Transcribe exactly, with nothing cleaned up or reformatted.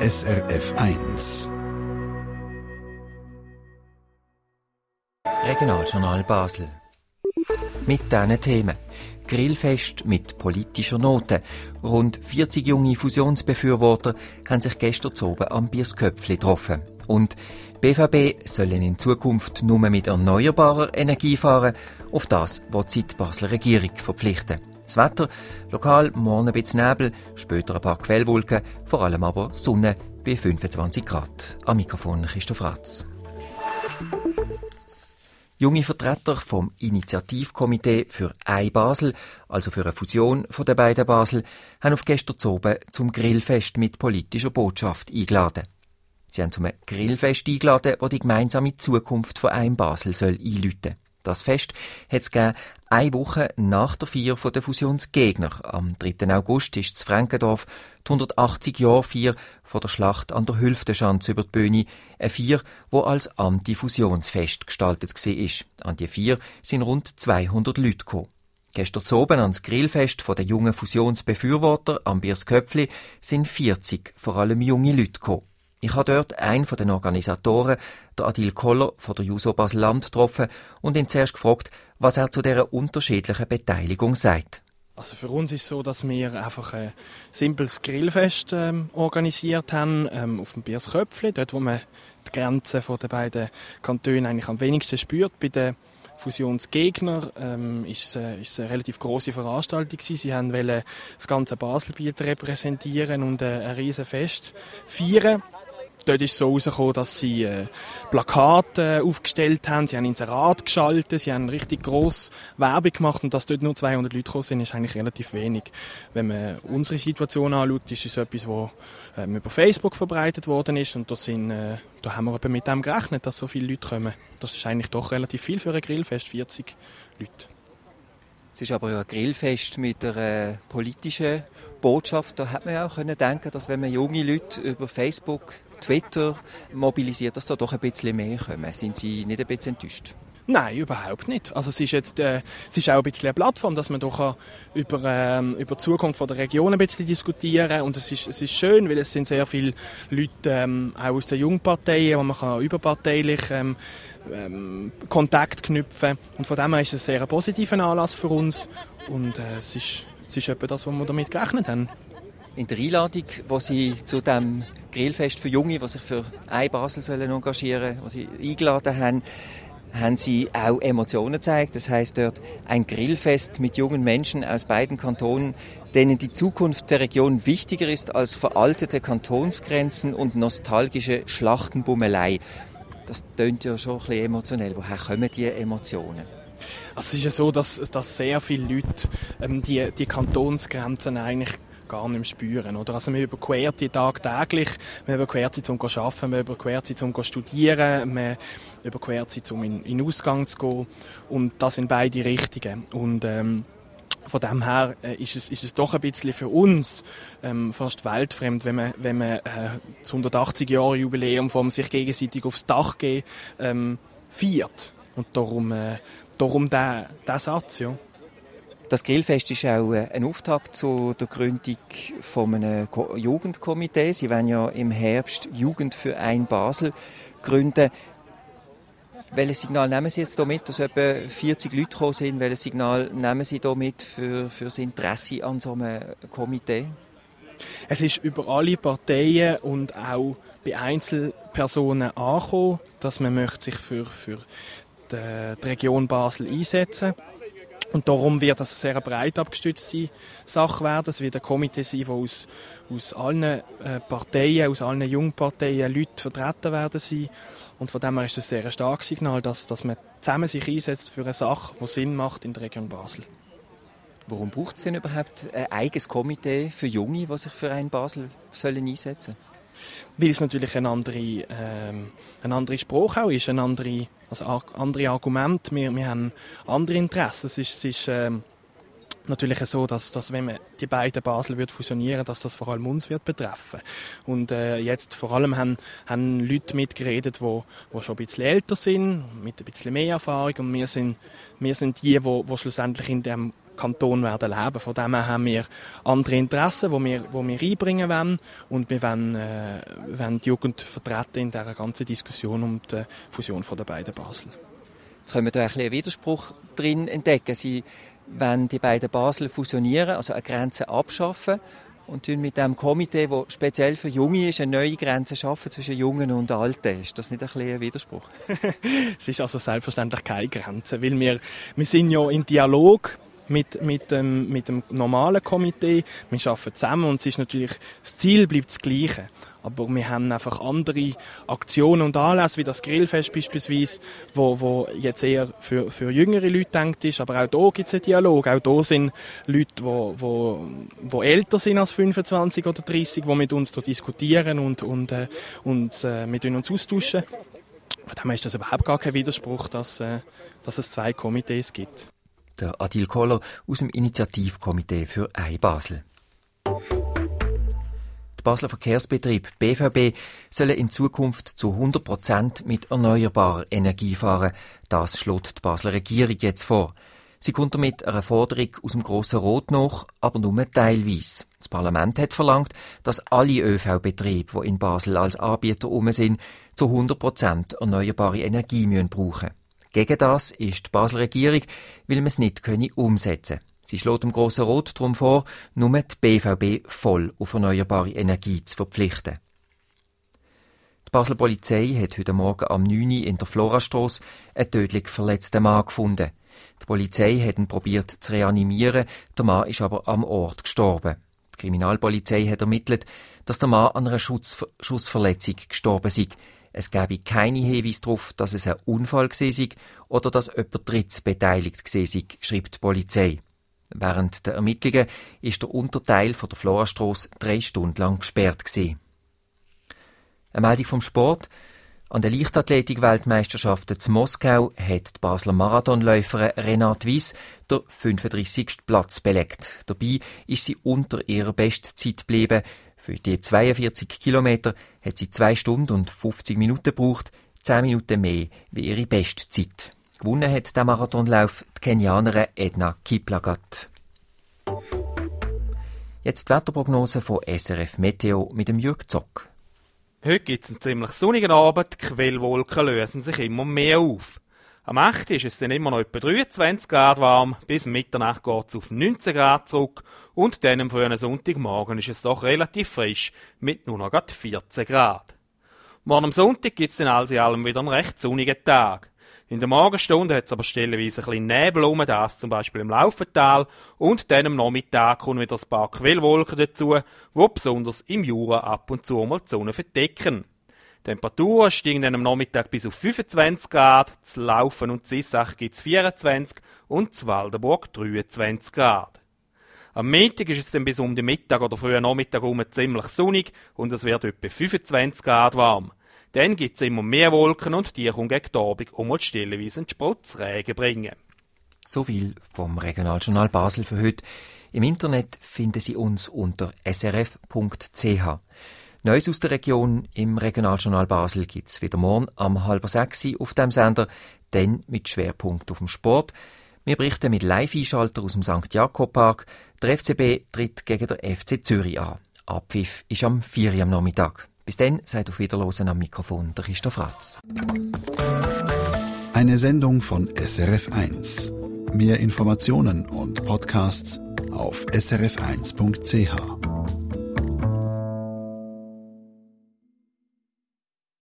S R F eins. Regionaljournal Basel. Mit diesen Themen. Grillfest mit politischer Note. Rund vierzig junge Fusionsbefürworter haben sich gestern oben am Birsköpfli getroffen. Und B V B sollen in Zukunft nur mit erneuerbarer Energie fahren. Auf das will sich die Basler Regierung verpflichten. Das Wetter, lokal morgen ein bisschen Nebel, später ein paar Quellwolken, vor allem aber Sonne bei fünfundzwanzig Grad. Am Mikrofon Christoph Ratz. Junge Vertreter vom Initiativkomitee für ein Basel, also für eine Fusion von den beiden Basel, haben auf gestern oben zum Grillfest mit politischer Botschaft eingeladen. Sie haben zum Grillfest eingeladen, das die gemeinsame Zukunft von einem Basel soll einläuten soll. Das Fest hat es gegeben, eine Woche nach der Feier der Fusionsgegner. Am dritten August ist in Frankendorf die hundertachtzig Jahre Feier von der Schlacht an der Hülftenschanze über die Bühne. Eine Feier, die als Antifusionsfest gestaltet war. An die Feier sind rund zweihundert Leute gekommen. Gestern oben ans Grillfest der jungen Fusionsbefürworter am Birsköpfli sind vierzig, vor allem junge Leute gekommen. Ich habe dort einen von den Organisatoren, der Adil Koller von der Juso Basel-Land, getroffen und ihn zuerst gefragt, was er zu dieser unterschiedlichen Beteiligung sagt. Also für uns ist es so, dass wir einfach ein simples Grillfest ähm, organisiert haben ähm, auf dem Birsköpfli, dort wo man die Grenzen der beiden Kantone eigentlich am wenigsten spürt. Bei den Fusionsgegnern ähm, ist, äh, ist eine relativ grosse Veranstaltung gewesen. Sie wollten das ganze Baselbiet repräsentieren und äh, ein riesen Fest feiern. Dort ist es so herausgekommen, dass sie äh, Plakate äh, aufgestellt haben, sie haben Inserat geschaltet, sie haben richtig gross Werbung gemacht und dass dort nur zweihundert Leute gekommen sind, ist eigentlich relativ wenig. Wenn man unsere Situation anschaut, ist es etwas, das ähm, über Facebook verbreitet worden ist und da, sind, äh, da haben wir eben mit dem gerechnet, dass so viele Leute kommen. Das ist eigentlich doch relativ viel für ein Grillfest, vierzig Leute. Es ist aber ja ein Grillfest mit einer politischen Botschaft. Da hätte man ja auch denken können, dass wenn man junge Leute über Facebook, Twitter mobilisiert, dass da doch ein bisschen mehr kommen. Sind Sie nicht ein bisschen enttäuscht? Nein, überhaupt nicht. Also es ist jetzt, äh, es ist auch ein bisschen eine Plattform, dass man doch über, ähm, über die Zukunft von der Region ein bisschen diskutieren kann. Und es ist, es ist schön, weil es sind sehr viele Leute ähm, auch aus den Jungparteien, wo man kann überparteilich ähm, ähm, Kontakt knüpfen. Und von dem her ist es ein sehr positiver Anlass für uns. Und äh, es ist, es ist etwa das, was wir damit gerechnet haben. In der Einladung, die Sie zu dem Grillfest für Junge, die sich für ein Basel sollen engagieren sollen, die Sie eingeladen haben, haben Sie auch Emotionen gezeigt. Das heisst dort ein Grillfest mit jungen Menschen aus beiden Kantonen, denen die Zukunft der Region wichtiger ist als veraltete Kantonsgrenzen und nostalgische Schlachtenbummelei. Das tönt ja schon ein bisschen emotionell. Woher kommen diese Emotionen? Also es ist ja so, dass, dass sehr viele Leute ähm, die, die Kantonsgrenzen eigentlich gar nicht mehr spüren. Oder? Also man überquert die tagtäglich, man überquert sie zum Arbeiten, man überquert sie zum Studieren, man überquert sie zum in, in den Ausgang zu gehen. Und das sind beide Richtigen. Und ähm, von dem her äh, ist, es, ist es doch ein bisschen für uns ähm, fast weltfremd, wenn man, wenn man äh, das hundertachtzig Jahre Jubiläum vom sich gegenseitig aufs Dach gehen ähm, feiert. Und darum, äh, darum der, der Satz, ja. Das Grillfest ist auch ein Auftakt zu der Gründung von einem Jugendkomitee. Sie wollen ja im Herbst Jugend für ein Basel gründen. Welches Signal nehmen Sie jetzt hier mit, dass etwa vierzig Leute gekommen sind? Welches Signal nehmen Sie hier mit für, für das Interesse an so einem Komitee? Es ist über alle Parteien und auch bei Einzelpersonen angekommen, dass man möchte sich für, für die, die Region Basel einsetzen möchte. Und darum wird das eine sehr breit abgestützte Sache werden. Es wird ein Komitee sein, das aus, aus allen äh, Parteien, aus allen Jungparteien Leute vertreten werden sein. Und von dem her ist es ein sehr starkes Signal, dass, dass man zusammen sich einsetzt für eine Sache, die Sinn macht in der Region Basel. Warum braucht es denn überhaupt ein eigenes Komitee für Junge, die sich für ein Basel sollen einsetzen sollen? Weil es natürlich ein anderer ähm, ein anderer Spruch auch ist, ein andere, also andere Argumente. Wir, wir haben andere Interessen. Es ist, es ist ähm, natürlich so, dass, dass wenn man die beiden Basel wird fusionieren, dass das vor allem uns wird betreffen. Und äh, jetzt vor allem haben, haben Leute mitgeredet, die, die schon ein bisschen älter sind, mit ein bisschen mehr Erfahrung. Und wir sind, wir sind die, die, die schlussendlich in diesem Kanton werden leben. Von dem her haben wir andere Interessen, die wir, die wir einbringen wollen. Und wir wollen, äh, wollen die Jugend vertreten in dieser ganzen Diskussion um die Fusion der beiden Basel. Jetzt können wir da ein bisschen einen Widerspruch drin entdecken. Sie wollen die beiden Basel fusionieren, also eine Grenze abschaffen und mit dem Komitee, das speziell für Junge ist, eine neue Grenze schaffen zwischen Jungen und Alten. Ist das nicht ein bisschen ein Widerspruch? Es ist also selbstverständlich keine Grenze, weil wir, wir sind ja in Dialog mit, mit, dem, mit dem normalen Komitee. Wir arbeiten zusammen und es ist natürlich, das Ziel bleibt das Gleiche. Aber wir haben einfach andere Aktionen und Anlässe, wie das Grillfest beispielsweise, wo, wo jetzt eher für, für jüngere Leute gedacht ist. Aber auch hier gibt es einen Dialog. Auch hier sind Leute, die wo, wo, wo älter sind als fünfundzwanzig oder dreißig, die mit uns diskutieren und, und, äh, und äh, mit uns austauschen. Von dem her ist das überhaupt gar kein Widerspruch, dass, äh, dass es zwei Komitees gibt. Der Adil Koller aus dem Initiativkomitee für iBasel. Der Basler Verkehrsbetrieb B V B soll in Zukunft zu hundert Prozent mit erneuerbarer Energie fahren. Das schlägt die Basler Regierung jetzt vor. Sie kommt damit einer Forderung aus dem Grossen Rot nach, aber nur teilweise. Das Parlament hat verlangt, dass alle ÖV-Betriebe, die in Basel als Anbieter herum sind, zu hundert Prozent erneuerbare Energie müssen brauchen. Gegen das ist die Basler Regierung, weil man es nicht umsetzen könne. Sie schlägt dem Grossen Rot darum vor, nur die B V B voll auf erneuerbare Energie zu verpflichten. Die Basler Polizei hat heute Morgen am neun Uhr in der Florastrasse einen tödlich verletzten Mann gefunden. Die Polizei hat ihn probiert zu reanimieren, der Mann ist aber am Ort gestorben. Die Kriminalpolizei hat ermittelt, dass der Mann an einer Schuss- Schussverletzung gestorben sei. Es gäbe keine Hinweise darauf, dass es ein Unfall gewesen sei oder dass jemand Drittes beteiligt gewesen sei, schreibt die Polizei. Während der Ermittlungen ist der Unterteil von der Florastrasse drei Stunden lang gesperrt gewesen. Eine Meldung vom Sport. An den Leichtathletik-Weltmeisterschaften zu Moskau hat die Basler Marathonläuferin Renate Wyss den fünfunddreissigsten Platz belegt. Dabei ist sie unter ihrer Bestzeit geblieben. Für die zweiundvierzig Kilometer hat sie zwei Stunden und fünfzig Minuten gebraucht, zehn Minuten mehr wie ihre Bestzeit. Gewonnen hat der Marathonlauf die Kenianerin Edna Kiplagat. Jetzt die Wetterprognose von S R F Meteo mit dem Jürg Zock. Heute gibt es einen ziemlich sonnigen Abend, die Quellwolken lösen sich immer mehr auf. Am achten ist es dann immer noch etwa dreiundzwanzig Grad warm, bis Mitternacht geht es auf neunzehn Grad zurück und dann am frühen Sonntagmorgen ist es doch relativ frisch, mit nur noch vierzehn Grad. Morgen am Sonntag gibt es dann alles in allem wieder einen recht sonnigen Tag. In der Morgenstunde hat es aber stellenweise ein bisschen Nebel um, das zum Beispiel im Laufental, und dann am Nachmittag kommen wieder ein paar Quellwolken dazu, die besonders im Jura ab und zu mal die Sonne verdecken. Die Temperaturen steigen dann am Nachmittag bis auf fünfundzwanzig Grad, zu Laufen und Zissach gibt es vierundzwanzig und zu Waldenburg dreiundzwanzig Grad. Am Montag ist es dann bis um den Mittag oder frühen Nachmittag herum ziemlich sonnig und es wird etwa fünfundzwanzig Grad warm. Dann gibt es immer mehr Wolken und die kommen gegen die Abend um und stellenweise einen Sprotzregen bringen. So viel vom Regionaljournal Basel für heute. Im Internet finden Sie uns unter s r f punkt c h. Neues aus der Region im Regionaljournal Basel gibt es wieder morgen am halb sechs auf dem Sender, dann mit Schwerpunkt auf dem Sport. Wir berichten mit Live-Einschalter aus dem Sankt Jakob Park. Der F C B tritt gegen den F C Zürich an. Abpfiff ist am vier Uhr am Nachmittag. Bis dann, seid auf Wiederhören am Mikrofon der Christoph Ratz. Eine Sendung von S R F eins. Mehr Informationen und Podcasts auf s r f eins punkt c h.